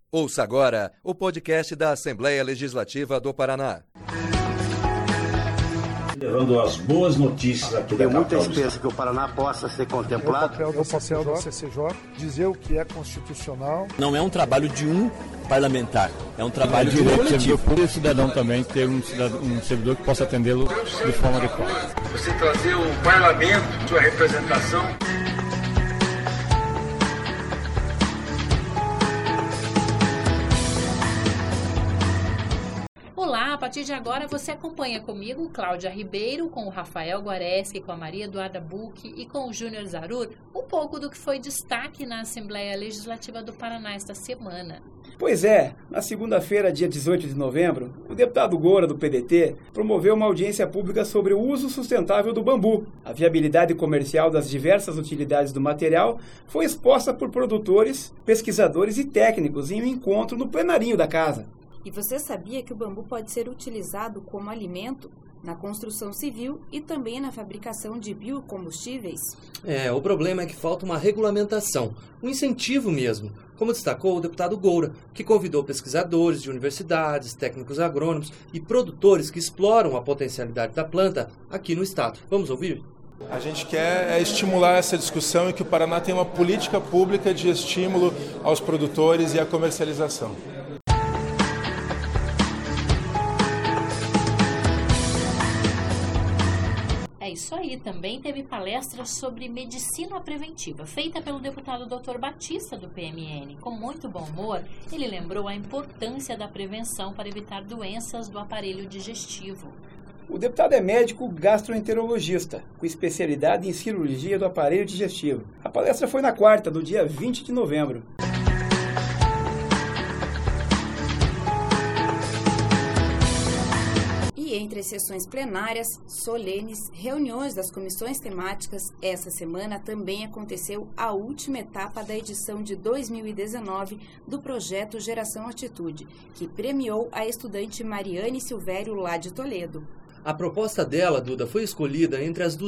Ouça agora o podcast da Assembleia Legislativa do Paraná. Levando as boas notícias aqui da capital. Tenho muita esperança que o Paraná possa ser contemplado. É o papel da CCJ dizer o que é constitucional. Não é um trabalho de um parlamentar, é um trabalho de um coletivo. Por o cidadão também ter um servidor que possa atendê-lo de forma adequada. Você trazer o parlamento, sua representação. Olá, a partir de agora você acompanha comigo, Cláudia Ribeiro, com o Rafael Guareschi, com a Maria Eduarda Buch e com o Júnior Zarur, um pouco do que foi destaque na Assembleia Legislativa do Paraná esta semana. Pois é, na segunda-feira, dia 18 de novembro, o deputado Goura, do PDT, promoveu uma audiência pública sobre o uso sustentável do bambu. A viabilidade comercial das diversas utilidades do material foi exposta por produtores, pesquisadores e técnicos em um encontro no plenarinho da casa. E você sabia que o bambu pode ser utilizado como alimento na construção civil e também na fabricação de biocombustíveis? O problema é que falta uma regulamentação, um incentivo mesmo, como destacou o deputado Goura, que convidou pesquisadores de universidades, técnicos agrônomos e produtores que exploram a potencialidade da planta aqui no estado. Vamos ouvir? A gente quer estimular essa discussão e que o Paraná tenha uma política pública de estímulo aos produtores e à comercialização. É isso aí, também teve palestra sobre medicina preventiva, feita pelo deputado Dr. Batista, do PMN. Com muito bom humor, ele lembrou a importância da prevenção para evitar doenças do aparelho digestivo. O deputado é médico gastroenterologista, com especialidade em cirurgia do aparelho digestivo. A palestra foi na quarta, do dia 20 de novembro. E entre as sessões plenárias, solenes, reuniões das comissões temáticas, essa semana também aconteceu a última etapa da edição de 2019 do projeto Geração Atitude, que premiou a estudante Mariane Silvério, lá de Toledo. A proposta dela, Duda, foi escolhida entre as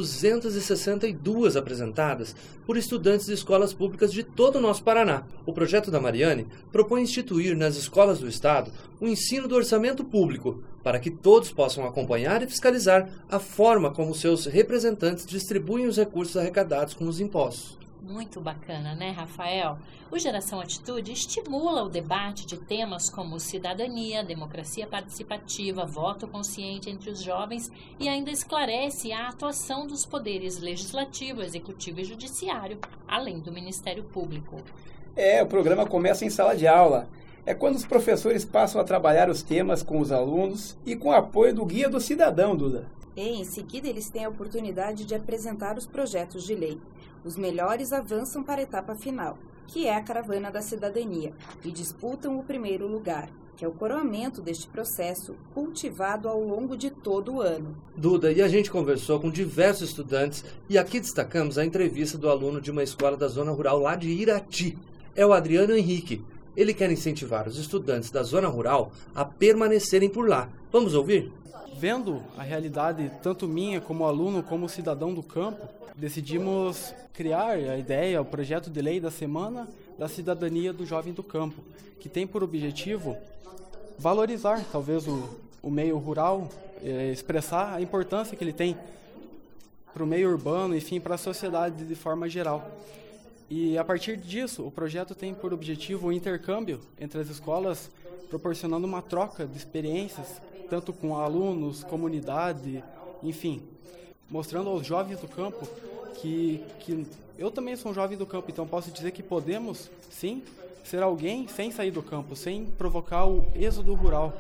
262 apresentadas por estudantes de escolas públicas de todo o nosso Paraná. O projeto da Mariane propõe instituir nas escolas do estado o ensino do orçamento público, para que todos possam acompanhar e fiscalizar a forma como seus representantes distribuem os recursos arrecadados com os impostos. Muito bacana, né, Rafael? O Geração Atitude estimula o debate de temas como cidadania, democracia participativa, voto consciente entre os jovens e ainda esclarece a atuação dos poderes legislativo, executivo e judiciário, além do Ministério Público. O programa começa em sala de aula. É quando os professores passam a trabalhar os temas com os alunos e com o apoio do Guia do Cidadão, Duda. E, em seguida, eles têm a oportunidade de apresentar os projetos de lei. Os melhores avançam para a etapa final, que é a Caravana da Cidadania, e disputam o primeiro lugar, que é o coroamento deste processo cultivado ao longo de todo o ano. Duda, e a gente conversou com diversos estudantes e aqui destacamos a entrevista do aluno de uma escola da zona rural lá de Irati. É o Adriano Henrique. Ele quer incentivar os estudantes da zona rural a permanecerem por lá. Vamos ouvir? Vendo a realidade, tanto minha como aluno, como cidadão do campo, decidimos criar a ideia, o projeto de lei da Semana da Cidadania do Jovem do Campo, que tem por objetivo valorizar, talvez, o meio rural, expressar a importância que ele tem para o meio urbano, enfim, para a sociedade de forma geral. E, a partir disso, o projeto tem por objetivo o intercâmbio entre as escolas, proporcionando uma troca de experiências, tanto com alunos, comunidade, enfim, mostrando aos jovens do campo que eu também sou um jovem do campo, então posso dizer que podemos, sim, ser alguém sem sair do campo, sem provocar o êxodo rural.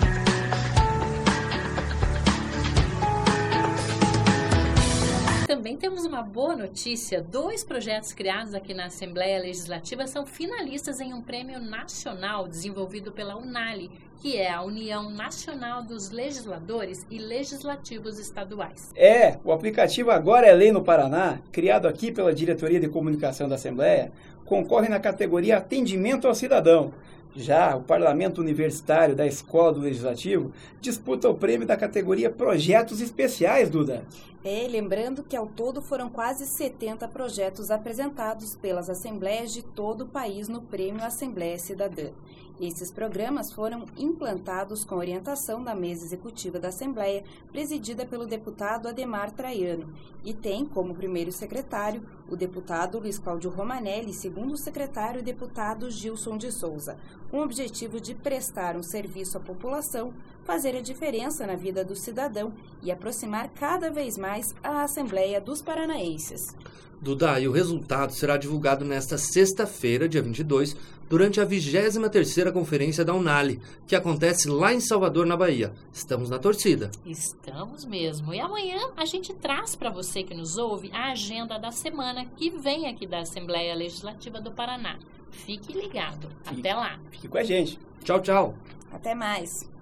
Também temos uma boa notícia. 2 projetos criados aqui na Assembleia Legislativa são finalistas em um prêmio nacional desenvolvido pela UNALI, que é a União Nacional dos Legisladores e Legislativos Estaduais. O aplicativo Agora é Lei no Paraná, criado aqui pela Diretoria de Comunicação da Assembleia, concorre na categoria Atendimento ao Cidadão. Já o Parlamento Universitário da Escola do Legislativo disputa o prêmio da categoria Projetos Especiais, Duda. Lembrando que ao todo foram quase 70 projetos apresentados pelas assembleias de todo o país no Prêmio Assembleia Cidadã. Esses programas foram implantados com orientação da mesa executiva da Assembleia, presidida pelo deputado Ademar Traiano, e tem como primeiro secretário o deputado Luiz Cláudio Romanelli e segundo secretário o deputado Gilson de Souza, com o objetivo de prestar um serviço à população, fazer a diferença na vida do cidadão e aproximar cada vez mais a Assembleia dos Paranaenses. Duda, e o resultado será divulgado nesta sexta-feira, dia 22, durante a 23ª Conferência da Unali, que acontece lá em Salvador, na Bahia. Estamos na torcida. Estamos mesmo. E amanhã a gente traz para você que nos ouve a agenda da semana que vem aqui da Assembleia Legislativa do Paraná. Fique ligado. Até lá. Fique com a gente. Tchau, tchau. Até mais.